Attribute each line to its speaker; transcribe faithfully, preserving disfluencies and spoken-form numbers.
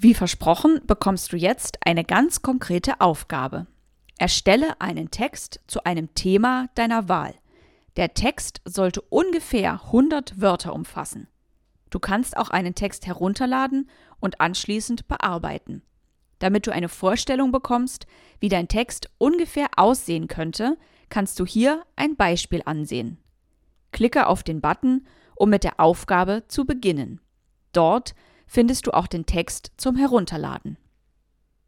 Speaker 1: Wie versprochen, bekommst du jetzt eine ganz konkrete Aufgabe. Erstelle einen Text zu einem Thema deiner Wahl. Der Text sollte ungefähr hundert Wörter umfassen. Du kannst auch einen Text herunterladen und anschließend bearbeiten. Damit du eine Vorstellung bekommst, wie dein Text ungefähr aussehen könnte, kannst du hier ein Beispiel ansehen. Klicke auf den Button, um mit der Aufgabe zu beginnen. Dort findest du auch den Text zum Herunterladen.